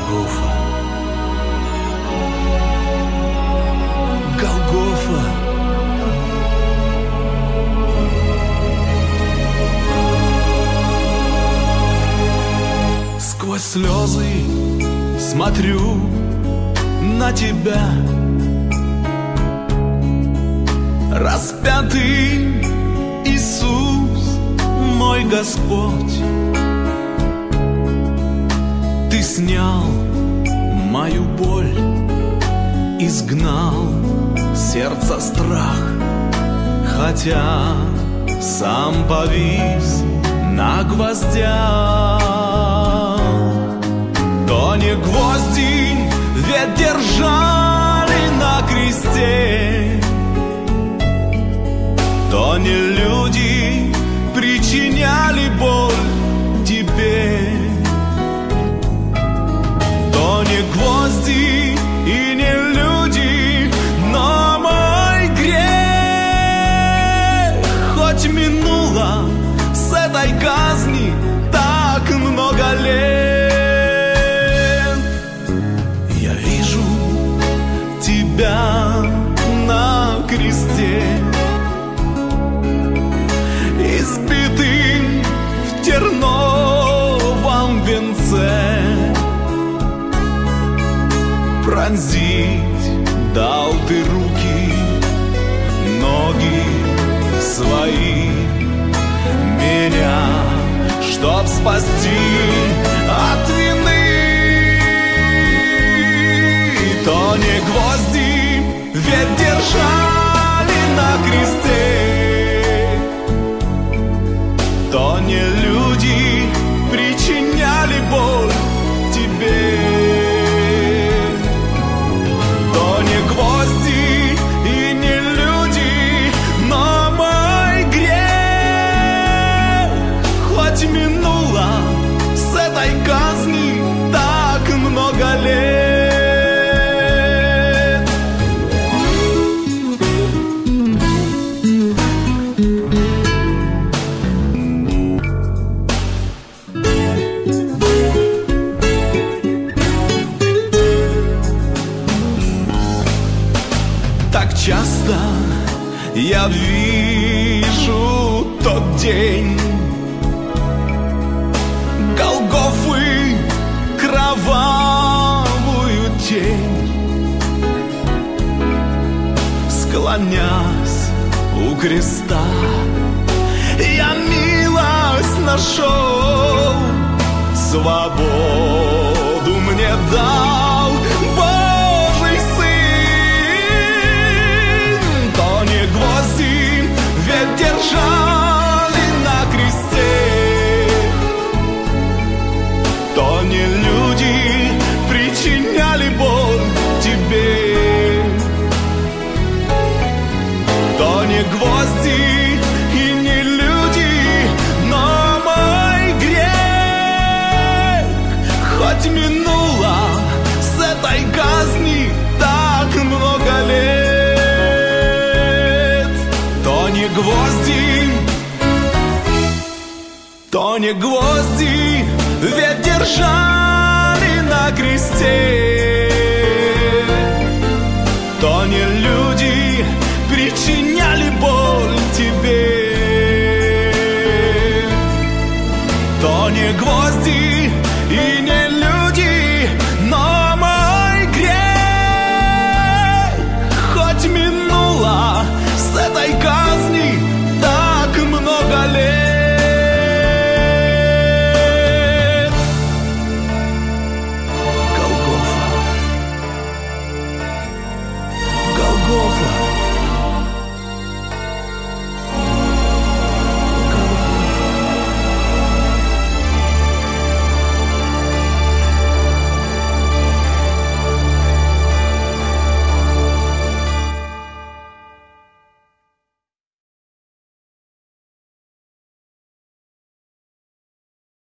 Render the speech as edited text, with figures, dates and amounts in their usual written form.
Голгофа. Голгофа. Сквозь слезы смотрю на тебя, распятый Иисус, мой Господь. Ты снял мою боль, изгнал сердце страх, хотя сам повис на гвоздях. То не гвозди ведь держали на кресте, то не люди причиняли боль тебе, то не гвозди и не люди, но мой грех. Хоть минуло с этой казни так много лет, я вижу тебя на кресте, избитым в терновом венце. Пронзить дал ты руки, ноги свои, меня, чтоб спасти от вины. То не гвозди ведь держали на кресте, то не люди причиняли боль тебе, то не гвозди и не люди, но мой грех. Хоть минуло с этой казни так много лет. Часто я вижу тот день Голгофы, кровавую тень, склонясь у креста, я милость нашел, свободу мне дал Божий Сын. То не гвозди ведь держали на кресте, то не люди причиняли боль тебе, то не гвозди и не люди, но мой грех. Хоть минуло с этой казни так много лет, то не гвозди, то не гвозди ведь держали на кресте, то не люди причиняли боль тебе, то не гвозди и не